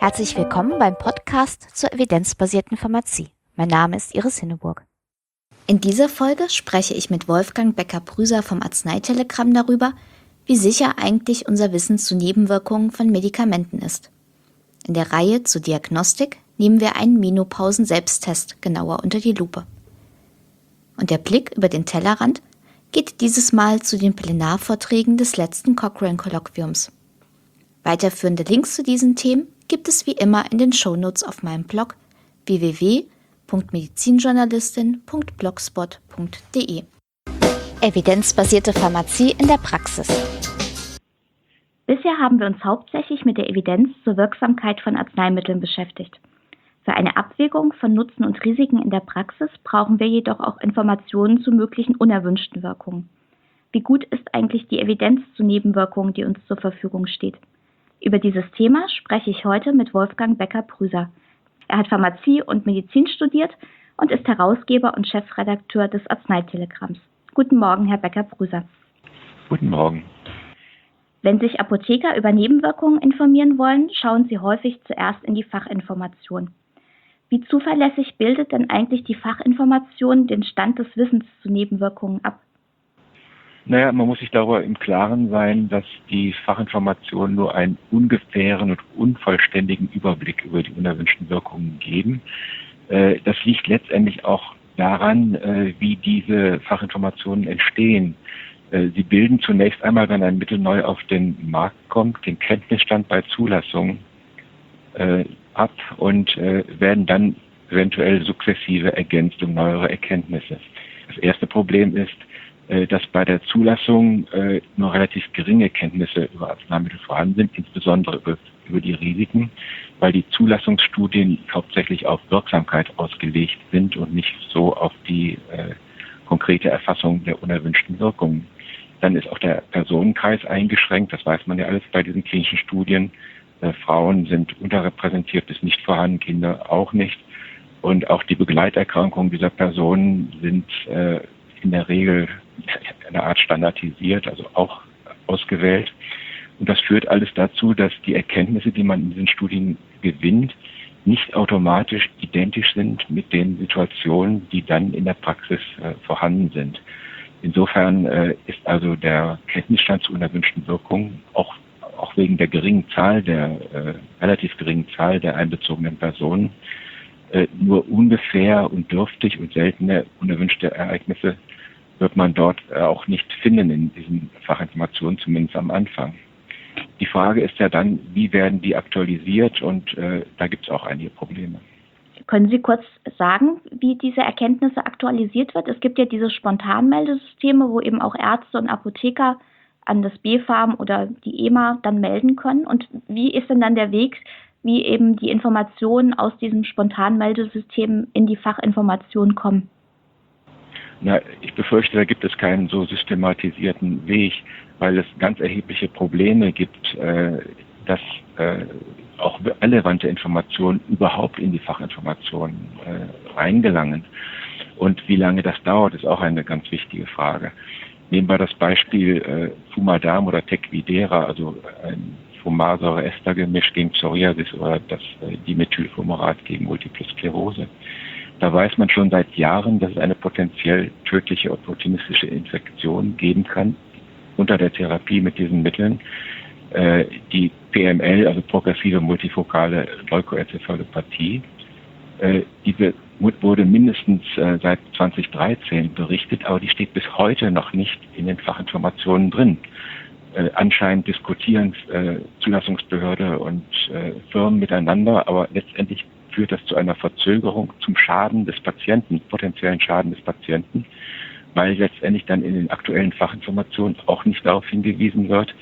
Herzlich willkommen beim Podcast zur evidenzbasierten Pharmazie. Mein Name ist Iris Hinneburg. In dieser Folge spreche ich mit Wolfgang Becker-Prüser vom Arzneitelegramm darüber, wie sicher eigentlich unser Wissen zu Nebenwirkungen von Medikamenten ist. In der Reihe zur Diagnostik nehmen wir einen Menopausen-Selbsttest genauer unter die Lupe. Und der Blick über den Tellerrand geht dieses Mal zu den Plenarvorträgen des letzten Cochrane-Kolloquiums. Weiterführende Links zu diesen Themen gibt es wie immer in den Shownotes auf meinem Blog www.medizinjournalistin.blogspot.de. Evidenzbasierte Pharmazie in der Praxis. Bisher haben wir uns hauptsächlich mit der Evidenz zur Wirksamkeit von Arzneimitteln beschäftigt. Für eine Abwägung von Nutzen und Risiken in der Praxis brauchen wir jedoch auch Informationen zu möglichen unerwünschten Wirkungen. Wie gut ist eigentlich die Evidenz zu Nebenwirkungen, die uns zur Verfügung steht? Über dieses Thema spreche ich heute mit Wolfgang Becker-Prüser. Er hat Pharmazie und Medizin studiert und ist Herausgeber und Chefredakteur des Arzneitelegramms. Guten Morgen, Herr Becker-Prüser. Guten Morgen. Wenn sich Apotheker über Nebenwirkungen informieren wollen, schauen sie häufig zuerst in die Fachinformation. Wie zuverlässig bildet denn eigentlich die Fachinformation den Stand des Wissens zu Nebenwirkungen ab? Naja, man muss sich darüber im Klaren sein, dass die Fachinformationen nur einen ungefähren und unvollständigen Überblick über die unerwünschten Wirkungen geben. Das liegt letztendlich auch daran, wie diese Fachinformationen entstehen. Sie bilden zunächst einmal, wenn ein Mittel neu auf den Markt kommt, den Kenntnisstand bei Zulassung ab und werden dann eventuell sukzessive ergänzt um neuere Erkenntnisse. Das erste Problem ist, dass bei der Zulassung nur relativ geringe Kenntnisse über Arzneimittel vorhanden sind, insbesondere über die Risiken, weil die Zulassungsstudien hauptsächlich auf Wirksamkeit ausgelegt sind und nicht so auf die konkrete Erfassung der unerwünschten Wirkungen. Dann ist auch der Personenkreis eingeschränkt, das weiß man ja alles bei diesen klinischen Studien. Frauen sind unterrepräsentiert bis nicht vorhanden, Kinder auch nicht. Und auch die Begleiterkrankungen dieser Personen sind in der Regel eine Art standardisiert, also auch ausgewählt. Und das führt alles dazu, dass die Erkenntnisse, die man in diesen Studien gewinnt, nicht automatisch identisch sind mit den Situationen, die dann in der Praxis vorhanden sind. Insofern ist also der Kenntnisstand zu unerwünschten Wirkungen auch wegen der relativ geringen Zahl der einbezogenen Personen nur ungefähr und dürftig und seltene unerwünschte Ereignisse wird man dort auch nicht finden in diesen Fachinformationen, zumindest am Anfang. Die Frage ist ja dann, wie werden die aktualisiert, und da gibt es auch einige Probleme. Können Sie kurz sagen, wie diese Erkenntnisse aktualisiert wird? Es gibt ja diese Spontanmeldesysteme, wo eben auch Ärzte und Apotheker an das BfArM oder die EMA dann melden können. Und wie ist denn dann der Weg, wie eben die Informationen aus diesem Spontanmeldesystem in die Fachinformation kommen? Na, ich befürchte, da gibt es keinen so systematisierten Weg, weil es ganz erhebliche Probleme gibt, dass auch relevante Informationen überhaupt in die Fachinformationen reingelangen. Und wie lange das dauert, ist auch eine ganz wichtige Frage. Nehmen wir das Beispiel Fumadam oder Tecfidera, also ein Fumarsäure-Ester-Gemisch gegen Psoriasis oder das Dimethylfumarat gegen Multiple Sklerose. Da weiß man schon seit Jahren, dass es eine potenziell tödliche opportunistische Infektion geben kann unter der Therapie mit diesen Mitteln. Die PML, also progressive multifokale Leukoenzephalopathie, diese wurde mindestens seit 2013 berichtet, aber die steht bis heute noch nicht in den Fachinformationen drin. Anscheinend diskutieren Zulassungsbehörde und Firmen miteinander, aber letztendlich führt das zu einer Verzögerung zum Schaden des Patienten, potenziellen Schaden des Patienten, weil letztendlich dann in den aktuellen Fachinformationen auch nicht darauf hingewiesen wird,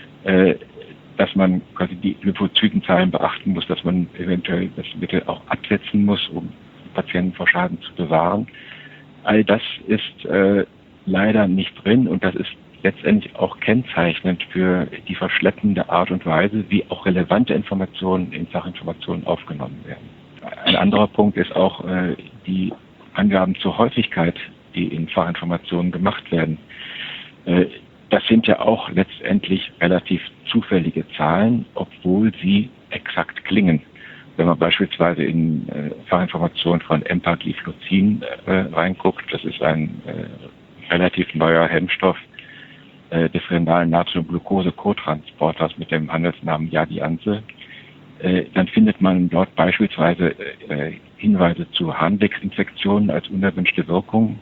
dass man quasi die Lymphozytenzahlen beachten muss, dass man eventuell das Mittel auch absetzen muss, um die Patienten vor Schaden zu bewahren. All das ist leider nicht drin, und das ist letztendlich auch kennzeichnend für die verschleppende Art und Weise, wie auch relevante Informationen in Fachinformationen aufgenommen werden. Ein anderer Punkt ist auch die Angaben zur Häufigkeit, die in Fachinformationen gemacht werden. Das sind ja auch letztendlich relativ zufällige Zahlen, obwohl sie exakt klingen. Wenn man beispielsweise in Fachinformationen von Empagliflozin reinguckt, das ist ein relativ neuer Hemmstoff des renalen Natriumglucose-Cotransporters mit dem Handelsnamen Jardiance, dann findet man dort beispielsweise Hinweise zu Harnwegsinfektionen als unerwünschte Wirkung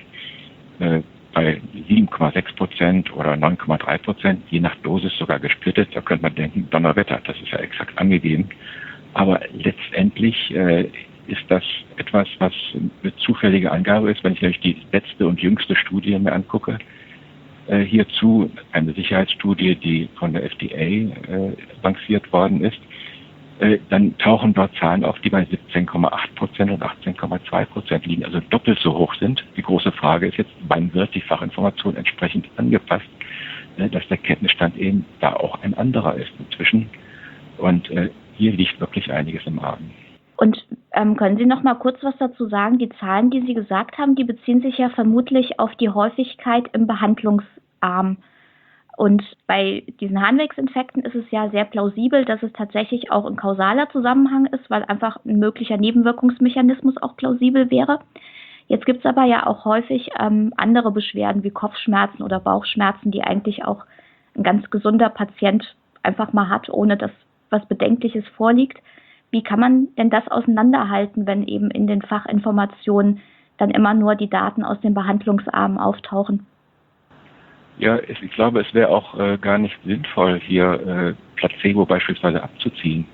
bei 7,6% oder 9,3%, je nach Dosis sogar gesplittet. Da könnte man denken, Donnerwetter, das ist ja exakt angegeben. Aber letztendlich ist das etwas, was eine zufällige Angabe ist. Wenn ich nämlich die letzte und jüngste Studie mir angucke, hierzu eine Sicherheitsstudie, die von der FDA lanciert worden ist, dann tauchen dort Zahlen auf, die bei 17,8% und 18,2% liegen, also doppelt so hoch sind. Die große Frage ist jetzt, wann wird die Fachinformation entsprechend angepasst, dass der Kenntnisstand eben da auch ein anderer ist inzwischen. Und hier liegt wirklich einiges im Argen. Und können Sie noch mal kurz was dazu sagen? Die Zahlen, die Sie gesagt haben, die beziehen sich ja vermutlich auf die Häufigkeit im Behandlungsarm. Und bei diesen Harnwegsinfekten ist es ja sehr plausibel, dass es tatsächlich auch ein kausaler Zusammenhang ist, weil einfach ein möglicher Nebenwirkungsmechanismus auch plausibel wäre. Jetzt gibt es aber ja auch häufig andere Beschwerden wie Kopfschmerzen oder Bauchschmerzen, die eigentlich auch ein ganz gesunder Patient einfach mal hat, ohne dass was Bedenkliches vorliegt. Wie kann man denn das auseinanderhalten, wenn eben in den Fachinformationen dann immer nur die Daten aus den Behandlungsarmen auftauchen? Ja, ich glaube, es wäre auch gar nicht sinnvoll, hier Placebo beispielsweise abzuziehen.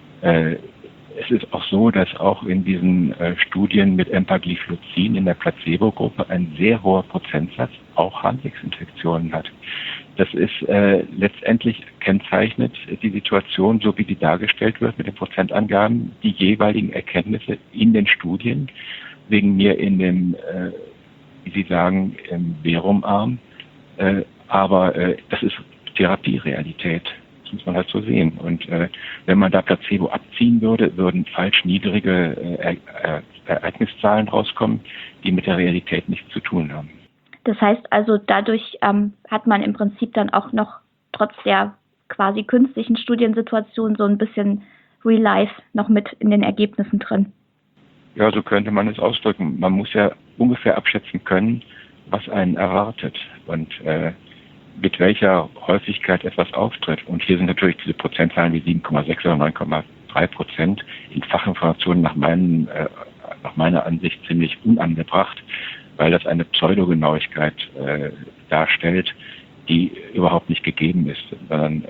Es ist auch so, dass auch in diesen Studien mit Empagliflozin in der Placebo-Gruppe ein sehr hoher Prozentsatz auch Harnwegsinfektionen hat. Das ist letztendlich kennzeichnet die Situation, so wie die dargestellt wird mit den Prozentangaben, die jeweiligen Erkenntnisse in den Studien, wegen mir in dem, wie Sie sagen, im Verumarm. Aber das ist Therapierealität. Das muss man halt so sehen. Und wenn man da Placebo abziehen würde, würden falsch niedrige Ereigniszahlen rauskommen, die mit der Realität nichts zu tun haben. Das heißt also, dadurch hat man im Prinzip dann auch noch trotz der quasi künstlichen Studiensituation so ein bisschen Real Life noch mit in den Ergebnissen drin. Ja, so könnte man es ausdrücken. Man muss ja ungefähr abschätzen können, was einen erwartet und mit welcher Häufigkeit etwas auftritt. Und hier sind natürlich diese Prozentzahlen wie 7,6 oder 9,3% in Fachinformationen nach meiner Ansicht ziemlich unangebracht, weil das eine Pseudogenauigkeit darstellt, die überhaupt nicht gegeben ist, sondern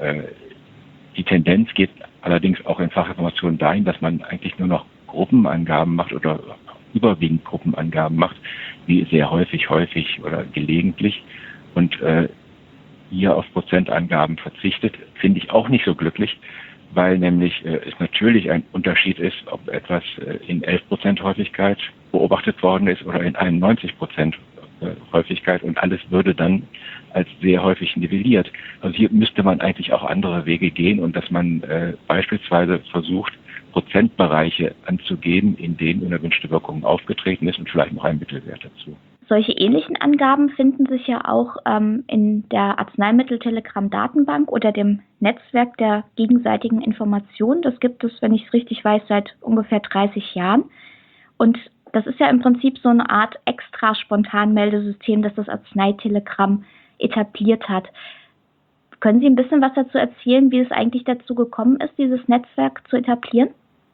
die Tendenz geht allerdings auch in Fachinformationen dahin, dass man eigentlich nur noch Gruppenangaben macht oder überwiegend Gruppenangaben macht, wie sehr häufig oder gelegentlich und hier auf Prozentangaben verzichtet, finde ich auch nicht so glücklich, weil nämlich es natürlich ein Unterschied ist, ob etwas in 11% Häufigkeit beobachtet worden ist oder in 91% Häufigkeit und alles würde dann als sehr häufig nivelliert. Also hier müsste man eigentlich auch andere Wege gehen und dass man beispielsweise versucht, Prozentbereiche anzugeben, in denen unerwünschte Wirkungen aufgetreten ist und vielleicht noch ein Mittelwert dazu. Solche ähnlichen Angaben finden sich ja auch in der Arzneimitteltelegramm-Datenbank oder dem Netzwerk der gegenseitigen Information. Das gibt es, wenn ich es richtig weiß, seit ungefähr 30 Jahren. Und das ist ja im Prinzip so eine Art extra Spontanmeldesystem, das das Arzneitelegramm etabliert hat. Können Sie ein bisschen was dazu erzählen, wie es eigentlich dazu gekommen ist, dieses Netzwerk zu etablieren?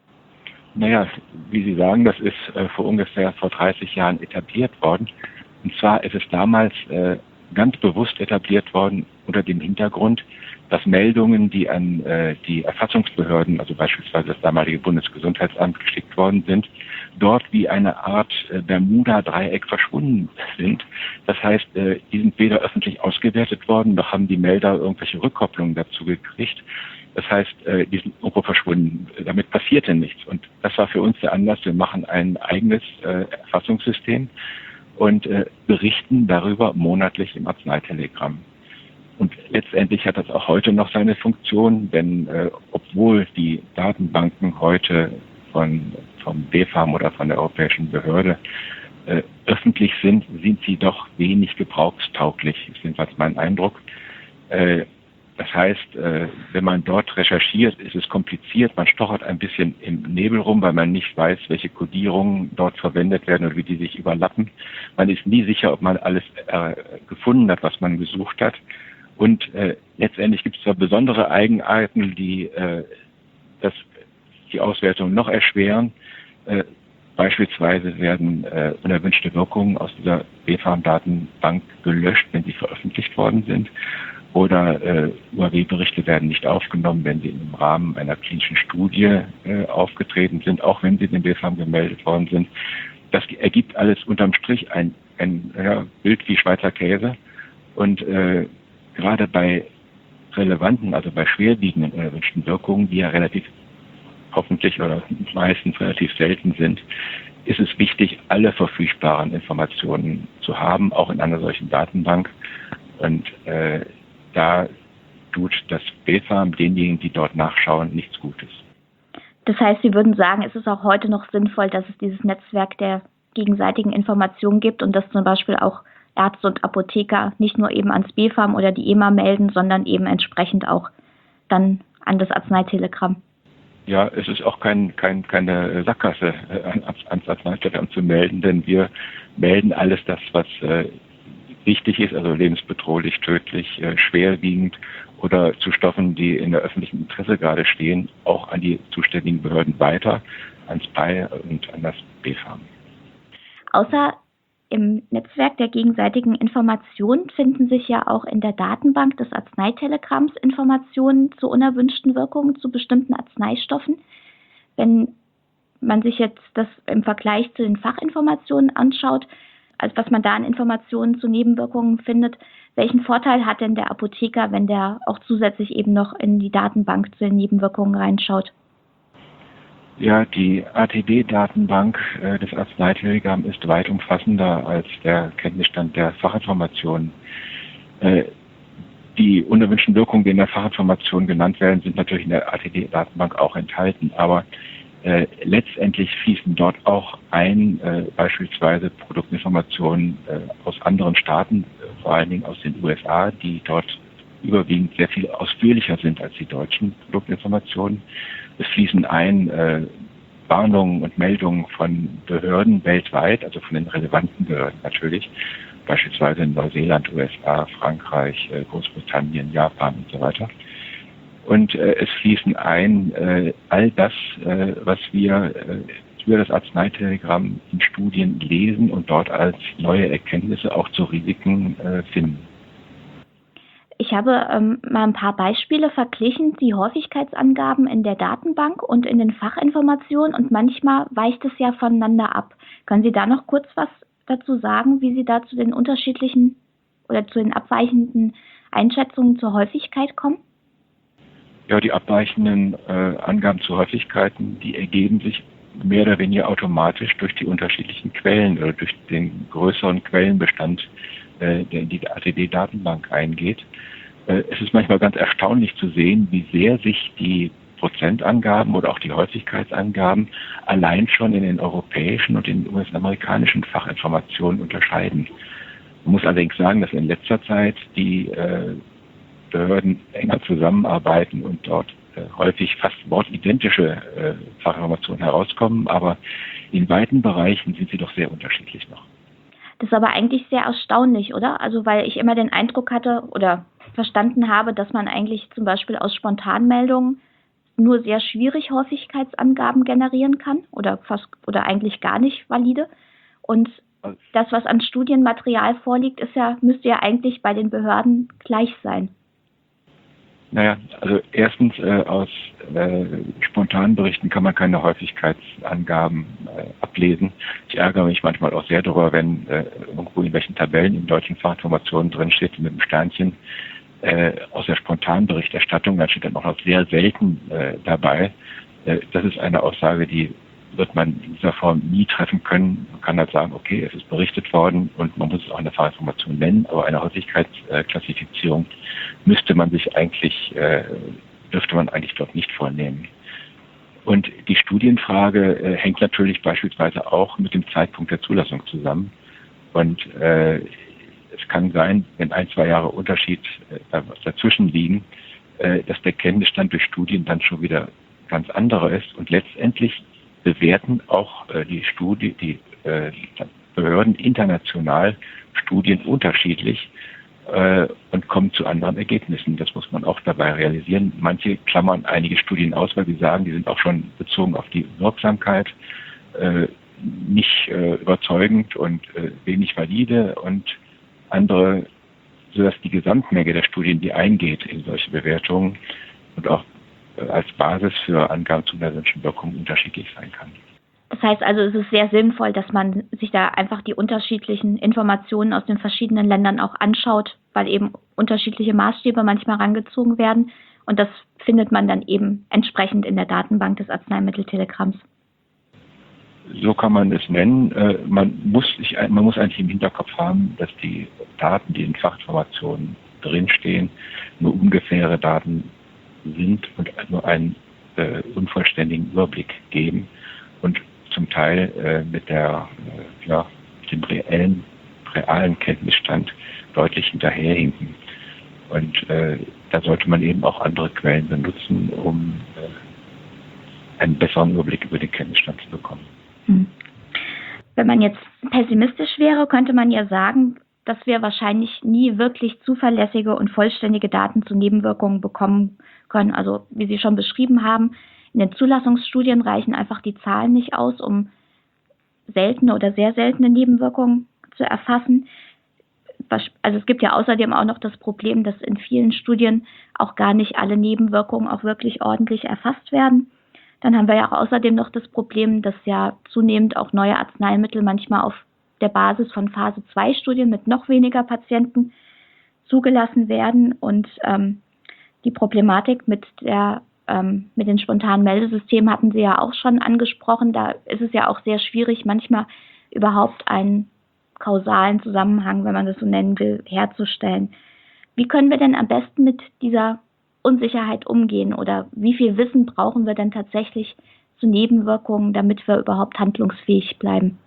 Naja, wie Sie sagen, das ist vor 30 Jahren etabliert worden. Und zwar ist es damals ganz bewusst etabliert worden unter dem Hintergrund, dass Meldungen, die an die Erfassungsbehörden, also beispielsweise das damalige Bundesgesundheitsamt, geschickt worden sind, dort wie eine Art Bermuda-Dreieck verschwunden sind. Das heißt, die sind weder öffentlich ausgewertet worden, noch haben die Melder irgendwelche Rückkopplungen dazu gekriegt. Das heißt, die sind irgendwo verschwunden. Damit passierte nichts. Und das war für uns der Anlass. Wir machen ein eigenes Erfassungssystem und berichten darüber monatlich im Arzneitelegramm. Und letztendlich hat das auch heute noch seine Funktion, denn obwohl die Datenbanken heute vom BfArM oder von der Europäischen Behörde öffentlich sind sie doch wenig gebrauchstauglich, ist jedenfalls mein Eindruck. Das heißt, wenn man dort recherchiert, ist es kompliziert. Man stochert ein bisschen im Nebel rum, weil man nicht weiß, welche Codierungen dort verwendet werden oder wie die sich überlappen. Man ist nie sicher, ob man alles gefunden hat, was man gesucht hat. Und letztendlich gibt es zwar besondere Eigenarten, die die Auswertung noch erschweren. Beispielsweise werden unerwünschte Wirkungen aus dieser BfArM-Datenbank gelöscht, wenn sie veröffentlicht worden sind. Oder UAW-Berichte werden nicht aufgenommen, wenn sie im Rahmen einer klinischen Studie aufgetreten sind, auch wenn sie dem BfArM gemeldet worden sind. Das ergibt alles unterm Strich ein Bild wie Schweizer Käse. Und gerade bei relevanten, also bei schwerwiegenden unerwünschten Wirkungen, die ja relativ hoffentlich oder meistens relativ selten sind, ist es wichtig, alle verfügbaren Informationen zu haben, auch in einer solchen Datenbank. Und da tut das BfArM denjenigen, die dort nachschauen, nichts Gutes. Das heißt, Sie würden sagen, es ist auch heute noch sinnvoll, dass es dieses Netzwerk der gegenseitigen Informationen gibt und dass zum Beispiel auch Ärzte und Apotheker nicht nur eben ans BfArM oder die EMA melden, sondern eben entsprechend auch dann an das Arzneitelegramm. Ja, es ist auch keine Sackgasse ans Arzneitelegramm zu melden, denn wir melden alles das, was wichtig ist, also lebensbedrohlich, tödlich, schwerwiegend oder zu Stoffen, die in der öffentlichen Interesse gerade stehen, auch an die zuständigen Behörden weiter, ans BAI und an das BfArM. Außer im Netzwerk der gegenseitigen Informationen finden sich ja auch in der Datenbank des Arzneitelegramms Informationen zu unerwünschten Wirkungen zu bestimmten Arzneistoffen. Wenn man sich jetzt das im Vergleich zu den Fachinformationen anschaut, also was man da an Informationen zu Nebenwirkungen findet, welchen Vorteil hat denn der Apotheker, wenn der auch zusätzlich eben noch in die Datenbank zu den Nebenwirkungen reinschaut? Ja, die ATD-Datenbank des Arzneitelegramms ist weit umfassender als der Kenntnisstand der Fachinformationen. Die unerwünschten Wirkungen, die in der Fachinformation genannt werden, sind natürlich in der ATD-Datenbank auch enthalten, aber letztendlich fließen dort auch ein, beispielsweise Produktinformationen aus anderen Staaten, vor allen Dingen aus den USA, die dort überwiegend sehr viel ausführlicher sind als die deutschen Produktinformationen. Es fließen ein Warnungen und Meldungen von Behörden weltweit, also von den relevanten Behörden natürlich, beispielsweise in Neuseeland, USA, Frankreich, Großbritannien, Japan und so weiter. Und es fließen ein all das, was wir über das Arzneitelegramm in Studien lesen und dort als neue Erkenntnisse auch zu Risiken finden. Ich habe mal ein paar Beispiele verglichen, die Häufigkeitsangaben in der Datenbank und in den Fachinformationen, und manchmal weicht es ja voneinander ab. Können Sie da noch kurz was dazu sagen, wie Sie da zu den unterschiedlichen oder zu den abweichenden Einschätzungen zur Häufigkeit kommen? Ja, die abweichenden Angaben zu Häufigkeiten, die ergeben sich mehr oder weniger automatisch durch die unterschiedlichen Quellen oder durch den größeren Quellenbestand, der in die ATD-Datenbank eingeht. Es ist manchmal ganz erstaunlich zu sehen, wie sehr sich die Prozentangaben oder auch die Häufigkeitsangaben allein schon in den europäischen und den US-amerikanischen Fachinformationen unterscheiden. Man muss allerdings sagen, dass in letzter Zeit die Behörden enger zusammenarbeiten und dort häufig fast wortidentische Fachinformationen herauskommen, aber in weiten Bereichen sind sie doch sehr unterschiedlich noch. Das ist aber eigentlich sehr erstaunlich, oder? Also weil ich immer den Eindruck hatte oder verstanden habe, dass man eigentlich zum Beispiel aus Spontanmeldungen nur sehr schwierig Häufigkeitsangaben generieren kann oder eigentlich gar nicht valide. Und das, was an Studienmaterial vorliegt, müsste ja eigentlich bei den Behörden gleich sein. Naja, also erstens aus spontanen Berichten kann man keine Häufigkeitsangaben ablesen. Ich ärgere mich manchmal auch sehr darüber, wenn irgendwo in welchen Tabellen in deutschen Fachinformationen drin steht mit einem Sternchen aus der spontanen Berichterstattung, dann steht dann auch noch sehr selten dabei. Das ist eine Aussage, die wird man in dieser Form nie treffen können. Man kann halt sagen, okay, es ist berichtet worden und man muss es auch in der Fachinformation nennen, aber eine Häufigkeitsklassifizierung dürfte man eigentlich dort nicht vornehmen. Und die Studienfrage hängt natürlich beispielsweise auch mit dem Zeitpunkt der Zulassung zusammen. Und es kann sein, wenn 1-2 Jahre Unterschied dazwischen liegen, dass der Kenntnisstand durch Studien dann schon wieder ganz anderer ist. Und letztendlich bewerten auch die Behörden international Studien unterschiedlich und kommen zu anderen Ergebnissen. Das muss man auch dabei realisieren. Manche klammern einige Studien aus, weil sie sagen, die sind auch schon bezogen auf die Wirksamkeit nicht überzeugend und wenig valide, und andere, sodass die Gesamtmenge der Studien, die eingeht in solche Bewertungen und auch als Basis für Angaben zu unerwünschten Wirkungen unterschiedlich sein kann. Das heißt also, es ist sehr sinnvoll, dass man sich da einfach die unterschiedlichen Informationen aus den verschiedenen Ländern auch anschaut, weil eben unterschiedliche Maßstäbe manchmal herangezogen werden. Und das findet man dann eben entsprechend in der Datenbank des Arzneimitteltelegramms. So kann man es nennen. Man muss eigentlich im Hinterkopf haben, dass die Daten, die in Fachinformationen drinstehen, nur ungefähre Daten sind und nur einen unvollständigen Überblick geben und zum Teil mit dem realen Kenntnisstand deutlich hinterherhinken. Und da sollte man eben auch andere Quellen benutzen, um einen besseren Überblick über den Kenntnisstand zu bekommen. Wenn man jetzt pessimistisch wäre, könnte man ja sagen, dass wir wahrscheinlich nie wirklich zuverlässige und vollständige Daten zu Nebenwirkungen bekommen können. Also wie Sie schon beschrieben haben, in den Zulassungsstudien reichen einfach die Zahlen nicht aus, um seltene oder sehr seltene Nebenwirkungen zu erfassen. Also es gibt ja außerdem auch noch das Problem, dass in vielen Studien auch gar nicht alle Nebenwirkungen auch wirklich ordentlich erfasst werden. Dann haben wir ja auch außerdem noch das Problem, dass ja zunehmend auch neue Arzneimittel manchmal auf der Basis von Phase-2-Studien mit noch weniger Patienten zugelassen werden. Und die Problematik mit den spontanen Meldesystemen hatten Sie ja auch schon angesprochen. Da ist es ja auch sehr schwierig, manchmal überhaupt einen kausalen Zusammenhang, wenn man das so nennen will, herzustellen. Wie können wir denn am besten mit dieser Unsicherheit umgehen, oder wie viel Wissen brauchen wir denn tatsächlich zu Nebenwirkungen, damit wir überhaupt handlungsfähig bleiben?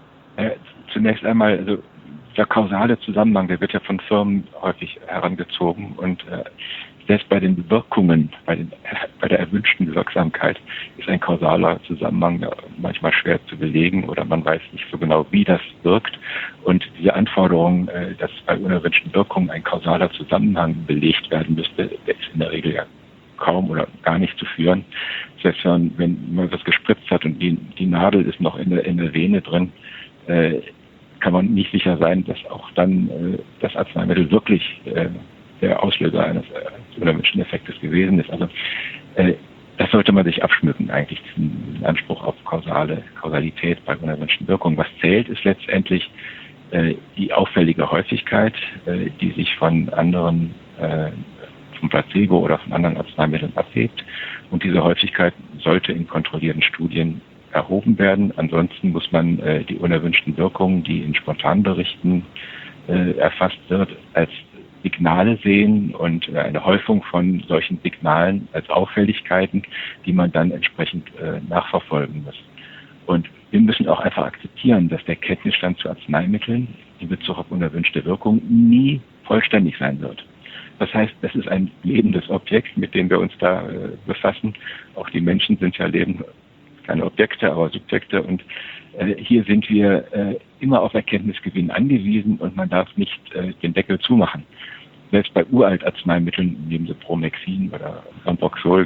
Zunächst einmal, also der kausale Zusammenhang, der wird ja von Firmen häufig herangezogen, und selbst bei den Wirkungen, bei der erwünschten Wirksamkeit ist ein kausaler Zusammenhang manchmal schwer zu belegen, oder man weiß nicht so genau, wie das wirkt. Und diese Anforderung, dass bei unerwünschten Wirkungen ein kausaler Zusammenhang belegt werden müsste, der ist in der Regel ja kaum oder gar nicht zu führen. Selbst wenn man was gespritzt hat und die Nadel ist noch in der Vene drin, kann man nicht sicher sein, dass auch dann das Arzneimittel wirklich der Auslöser eines unerwünschten Effektes gewesen ist. Also das sollte man sich abschmücken, eigentlich, diesen Anspruch auf Kausalität bei unerwünschten Wirkungen. Was zählt, ist letztendlich die auffällige Häufigkeit, die sich von anderen, vom Placebo oder von anderen Arzneimitteln abhebt. Und diese Häufigkeit sollte in kontrollierten Studien erhoben werden. Ansonsten muss man die unerwünschten Wirkungen, die in Spontanberichten erfasst wird, als Signale sehen und eine Häufung von solchen Signalen als Auffälligkeiten, die man dann entsprechend nachverfolgen muss. Und wir müssen auch einfach akzeptieren, dass der Kenntnisstand zu Arzneimitteln in Bezug auf unerwünschte Wirkung nie vollständig sein wird. Das heißt, das ist ein lebendes Objekt, mit dem wir uns da befassen. Auch die Menschen sind ja keine Objekte, aber Subjekte, und hier sind wir immer auf Erkenntnisgewinn angewiesen, und man darf nicht den Deckel zumachen. Selbst bei Uraltarzneimitteln, nehmen Sie Promexin oder Lamproxol,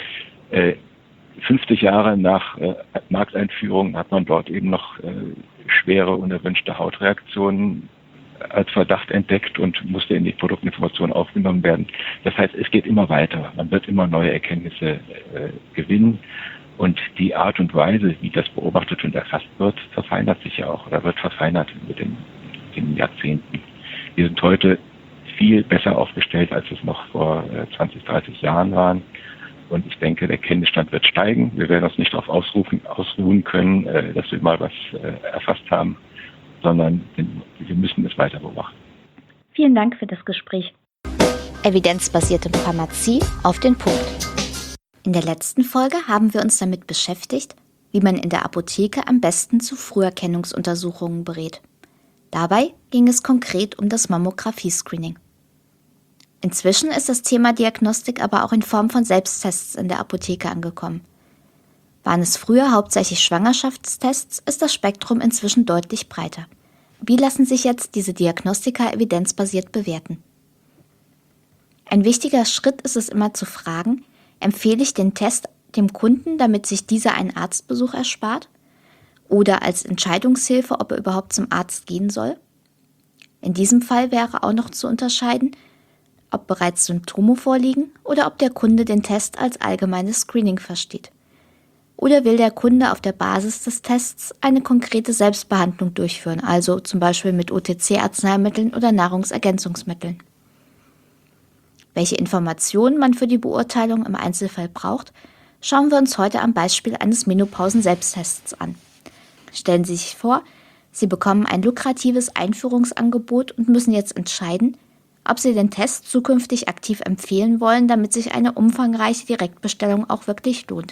50 Jahre nach Markteinführung hat man dort eben noch schwere unerwünschte Hautreaktionen als Verdacht entdeckt und musste in die Produktinformation aufgenommen werden. Das heißt, es geht immer weiter. Man wird immer neue Erkenntnisse gewinnen. Und die Art und Weise, wie das beobachtet und erfasst wird, verfeinert sich ja auch oder wird verfeinert mit den Jahrzehnten. Wir sind heute viel besser aufgestellt, als es noch vor 20, 30 Jahren waren. Und ich denke, der Kenntnisstand wird steigen. Wir werden uns nicht darauf ausruhen können, dass wir mal was erfasst haben, sondern wir müssen es weiter beobachten. Vielen Dank für das Gespräch. Evidenzbasierte Pharmazie auf den Punkt. In der letzten Folge haben wir uns damit beschäftigt, wie man in der Apotheke am besten zu Früherkennungsuntersuchungen berät. Dabei ging es konkret um das Mammographie-Screening. Inzwischen ist das Thema Diagnostik aber auch in Form von Selbsttests in der Apotheke angekommen. Waren es früher hauptsächlich Schwangerschaftstests, ist das Spektrum inzwischen deutlich breiter. Wie lassen sich jetzt diese Diagnostika evidenzbasiert bewerten? Ein wichtiger Schritt ist es immer zu fragen, empfehle ich den Test dem Kunden, damit sich dieser einen Arztbesuch erspart? Oder als Entscheidungshilfe, ob er überhaupt zum Arzt gehen soll? In diesem Fall wäre auch noch zu unterscheiden, ob bereits Symptome vorliegen oder ob der Kunde den Test als allgemeines Screening versteht. Oder will der Kunde auf der Basis des Tests eine konkrete Selbstbehandlung durchführen, also zum Beispiel mit OTC-Arzneimitteln oder Nahrungsergänzungsmitteln. Welche Informationen man für die Beurteilung im Einzelfall braucht, schauen wir uns heute am Beispiel eines Menopausen-Selbsttests an. Stellen Sie sich vor, Sie bekommen ein lukratives Einführungsangebot und müssen jetzt entscheiden, ob Sie den Test zukünftig aktiv empfehlen wollen, damit sich eine umfangreiche Direktbestellung auch wirklich lohnt.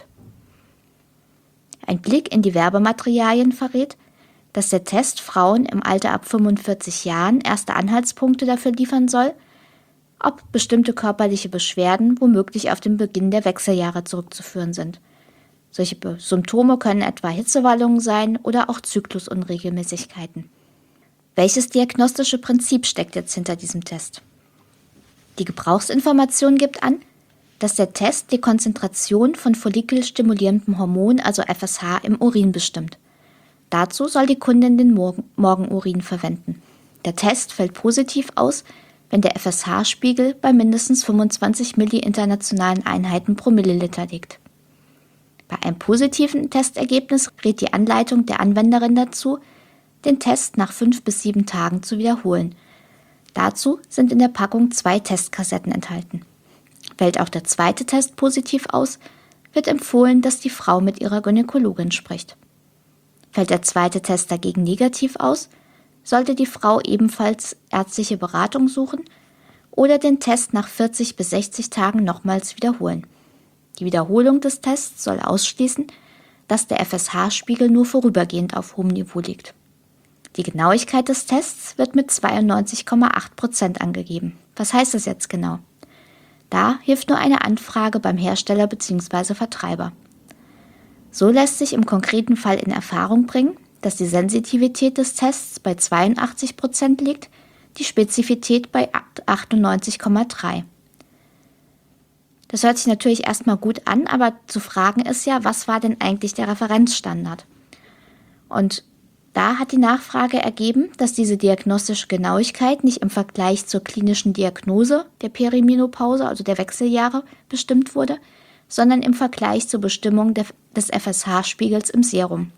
Ein Blick in die Werbematerialien verrät, dass der Test Frauen im Alter ab 45 Jahren erste Anhaltspunkte dafür liefern soll, ob bestimmte körperliche Beschwerden womöglich auf den Beginn der Wechseljahre zurückzuführen sind. Solche Symptome können etwa Hitzewallungen sein oder auch Zyklusunregelmäßigkeiten. Welches diagnostische Prinzip steckt jetzt hinter diesem Test? Die Gebrauchsinformation gibt an, dass der Test die Konzentration von follikelstimulierendem Hormon, also FSH, im Urin bestimmt. Dazu soll die Kundin den Morgenurin verwenden. Der Test fällt positiv aus, wenn der FSH-Spiegel bei mindestens 25 millinternationalen Einheiten pro Milliliter liegt. Bei einem positiven Testergebnis rät die Anleitung der Anwenderin dazu, den Test nach 5 bis 7 Tagen zu wiederholen. Dazu sind in der Packung 2 Testkassetten enthalten. Fällt auch der zweite Test positiv aus, wird empfohlen, dass die Frau mit ihrer Gynäkologin spricht. Fällt der zweite Test dagegen negativ aus, sollte die Frau ebenfalls ärztliche Beratung suchen oder den Test nach 40 bis 60 Tagen nochmals wiederholen. Die Wiederholung des Tests soll ausschließen, dass der FSH-Spiegel nur vorübergehend auf hohem Niveau liegt. Die Genauigkeit des Tests wird mit 92,8% angegeben. Was heißt das jetzt genau? Da hilft nur eine Anfrage beim Hersteller bzw. Vertreiber. So lässt sich im konkreten Fall in Erfahrung bringen, dass die Sensitivität des Tests bei 82% liegt, die Spezifität bei 98,3%. Das hört sich natürlich erstmal gut an, aber zu fragen ist ja, was war denn eigentlich der Referenzstandard? Und da hat die Nachfrage ergeben, dass diese diagnostische Genauigkeit nicht im Vergleich zur klinischen Diagnose der Perimenopause, also der Wechseljahre, bestimmt wurde, sondern im Vergleich zur Bestimmung des FSH-Spiegels im Serum.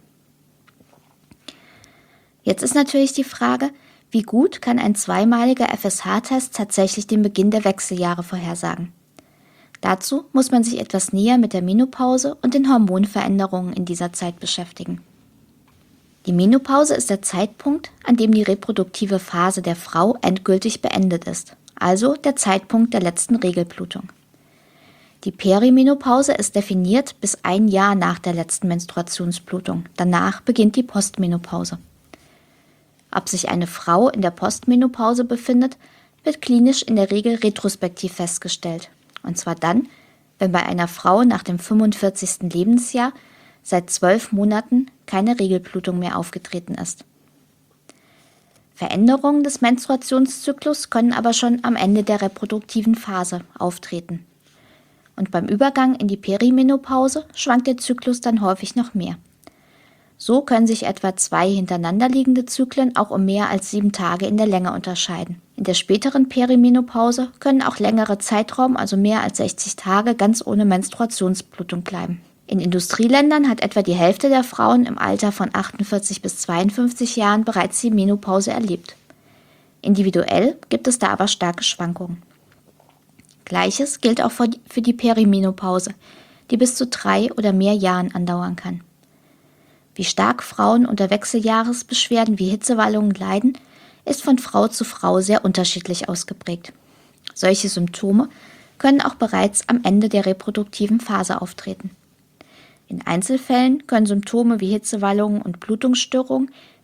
Jetzt ist natürlich die Frage, wie gut kann ein zweimaliger FSH-Test tatsächlich den Beginn der Wechseljahre vorhersagen? Dazu muss man sich etwas näher mit der Menopause und den Hormonveränderungen in dieser Zeit beschäftigen. Die Menopause ist der Zeitpunkt, an dem die reproduktive Phase der Frau endgültig beendet ist, also der Zeitpunkt der letzten Regelblutung. Die Perimenopause ist definiert bis 1 Jahr nach der letzten Menstruationsblutung. Danach beginnt die Postmenopause. Ob sich eine Frau in der Postmenopause befindet, wird klinisch in der Regel retrospektiv festgestellt. Und zwar dann, wenn bei einer Frau nach dem 45. Lebensjahr seit 12 Monaten keine Regelblutung mehr aufgetreten ist. Veränderungen des Menstruationszyklus können aber schon am Ende der reproduktiven Phase auftreten. Und beim Übergang in die Perimenopause schwankt der Zyklus dann häufig noch mehr. So können sich etwa 2 hintereinander liegende Zyklen auch um mehr als 7 Tage in der Länge unterscheiden. In der späteren Perimenopause können auch längere Zeitraum, also mehr als 60 Tage, ganz ohne Menstruationsblutung bleiben. In Industrieländern hat etwa die Hälfte der Frauen im Alter von 48 bis 52 Jahren bereits die Menopause erlebt. Individuell gibt es da aber starke Schwankungen. Gleiches gilt auch für die Perimenopause, die bis zu 3 oder mehr Jahren andauern kann. Wie stark Frauen unter Wechseljahresbeschwerden wie Hitzewallungen leiden, ist von Frau zu Frau sehr unterschiedlich ausgeprägt. Solche Symptome können auch bereits am Ende der reproduktiven Phase auftreten. In Einzelfällen können Symptome wie Hitzewallungen und Blutungsstörungen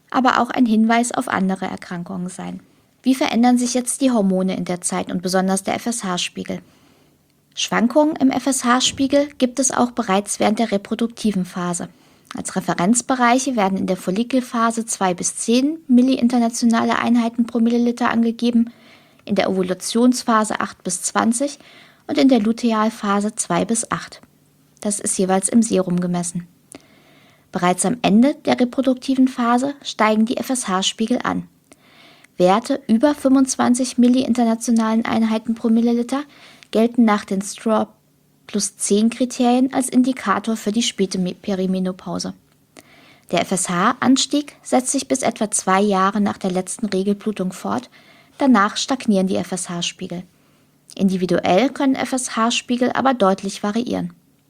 aber auch ein Hinweis auf andere Erkrankungen sein. Wie verändern sich jetzt die Hormone in der Zeit und besonders der FSH-Spiegel? Schwankungen im FSH-Spiegel gibt es auch bereits während der reproduktiven Phase. Als Referenzbereiche werden in der Follikelphase 2 bis 10 millinternationale Einheiten pro Milliliter angegeben, in der Ovulationsphase 8 bis 20 und in der Lutealphase 2 bis 8. Das ist jeweils im Serum gemessen. Bereits am Ende der reproduktiven Phase steigen die FSH-Spiegel an. Werte über 25 millinternationalen Einheiten pro Milliliter gelten nach den Straw plus 10 Kriterien als Indikator für die späte Perimenopause. Der FSH-Anstieg setzt sich bis etwa 2 Jahre nach der letzten Regelblutung fort, danach stagnieren die FSH-Spiegel. Individuell können FSH-Spiegel aber deutlich variieren.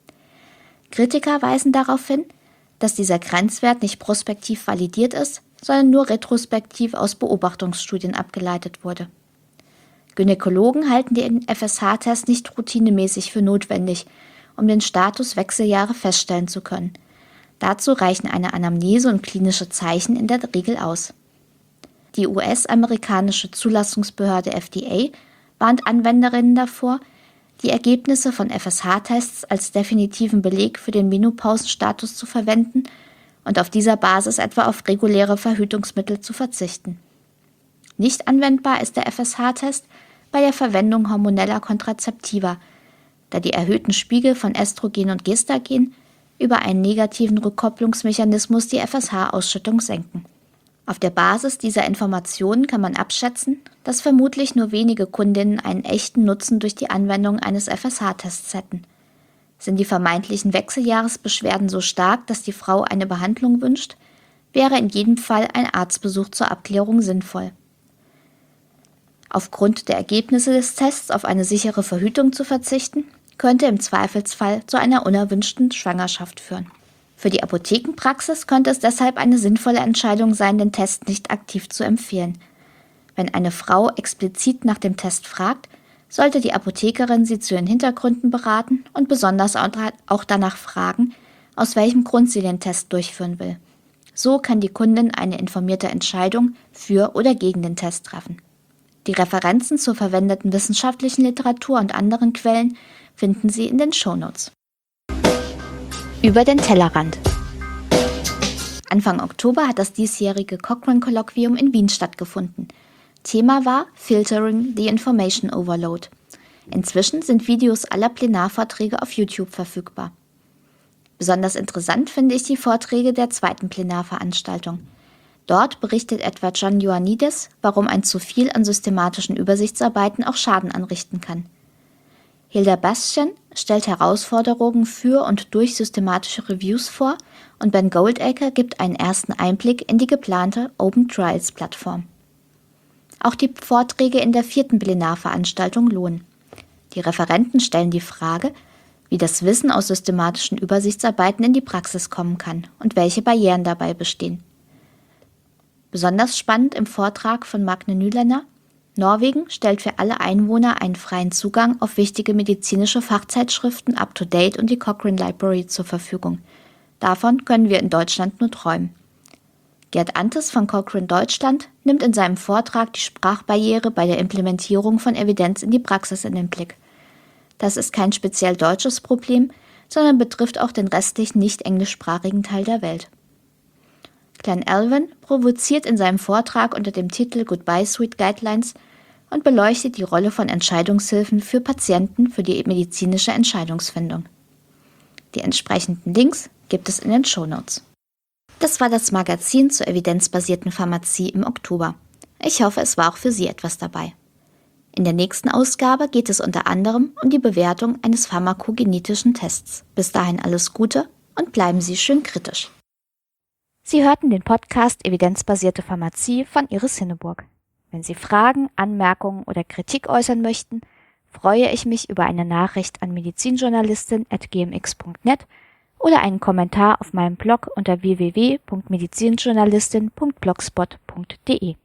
Kritiker weisen darauf hin, dass dieser Grenzwert nicht prospektiv validiert ist, sondern nur retrospektiv aus Beobachtungsstudien abgeleitet wurde. Gynäkologen halten den FSH-Test nicht routinemäßig für notwendig, um den Status Wechseljahre feststellen zu können. Dazu reichen eine Anamnese und klinische Zeichen in der Regel aus. Die US-amerikanische Zulassungsbehörde FDA warnt Anwenderinnen davor, die Ergebnisse von FSH-Tests als definitiven Beleg für den Menopausenstatus zu verwenden und auf dieser Basis etwa auf reguläre Verhütungsmittel zu verzichten. Nicht anwendbar ist der FSH-Test bei der Verwendung hormoneller Kontrazeptiva, da die erhöhten Spiegel von Östrogen und Gestagen über einen negativen Rückkopplungsmechanismus die FSH-Ausschüttung senken. Auf der Basis dieser Informationen kann man abschätzen, dass vermutlich nur wenige Kundinnen einen echten Nutzen durch die Anwendung eines FSH-Tests hätten. Sind die vermeintlichen Wechseljahresbeschwerden so stark, dass die Frau eine Behandlung wünscht, wäre in jedem Fall ein Arztbesuch zur Abklärung sinnvoll. Aufgrund der Ergebnisse des Tests auf eine sichere Verhütung zu verzichten, könnte im Zweifelsfall zu einer unerwünschten Schwangerschaft führen. Für die Apothekenpraxis könnte es deshalb eine sinnvolle Entscheidung sein, den Test nicht aktiv zu empfehlen. Wenn eine Frau explizit nach dem Test fragt, sollte die Apothekerin sie zu ihren Hintergründen beraten und besonders auch danach fragen, aus welchem Grund sie den Test durchführen will. So kann die Kundin eine informierte Entscheidung für oder gegen den Test treffen. Die Referenzen zur verwendeten wissenschaftlichen Literatur und anderen Quellen finden Sie in den Shownotes. Über den Tellerrand. Anfang Oktober hat das diesjährige Cochrane-Kolloquium in Wien stattgefunden. Thema war Filtering the Information Overload. Inzwischen sind Videos aller Plenarvorträge auf YouTube verfügbar. Besonders interessant finde ich die Vorträge der zweiten Plenarveranstaltung. Dort berichtet etwa John Ioannidis, warum ein zu viel an systematischen Übersichtsarbeiten auch Schaden anrichten kann. Hilda Bastian stellt Herausforderungen für und durch systematische Reviews vor und Ben Goldacre gibt einen ersten Einblick in die geplante Open Trials Plattform. Auch die Vorträge in der 4. Plenarveranstaltung lohnen. Die Referenten stellen die Frage, wie das Wissen aus systematischen Übersichtsarbeiten in die Praxis kommen kann und welche Barrieren dabei bestehen. Besonders spannend im Vortrag von Magne Nylander: Norwegen stellt für alle Einwohner einen freien Zugang auf wichtige medizinische Fachzeitschriften up-to-date und die Cochrane Library zur Verfügung. Davon können wir in Deutschland nur träumen. Gerd Antes von Cochrane Deutschland nimmt in seinem Vortrag die Sprachbarriere bei der Implementierung von Evidenz in die Praxis in den Blick. Das ist kein speziell deutsches Problem, sondern betrifft auch den restlichen nicht-englischsprachigen Teil der Welt. Glenn Elven provoziert in seinem Vortrag unter dem Titel Goodbye Sweet Guidelines und beleuchtet die Rolle von Entscheidungshilfen für Patienten für die medizinische Entscheidungsfindung. Die entsprechenden Links gibt es in den Shownotes. Das war das Magazin zur evidenzbasierten Pharmazie im Oktober. Ich hoffe, es war auch für Sie etwas dabei. In der nächsten Ausgabe geht es unter anderem um die Bewertung eines pharmakogenetischen Tests. Bis dahin alles Gute und bleiben Sie schön kritisch. Sie hörten den Podcast Evidenzbasierte Pharmazie von Iris Hinneburg. Wenn Sie Fragen, Anmerkungen oder Kritik äußern möchten, freue ich mich über eine Nachricht an medizinjournalistin@gmx.net oder einen Kommentar auf meinem Blog unter www.medizinjournalistin.blogspot.de.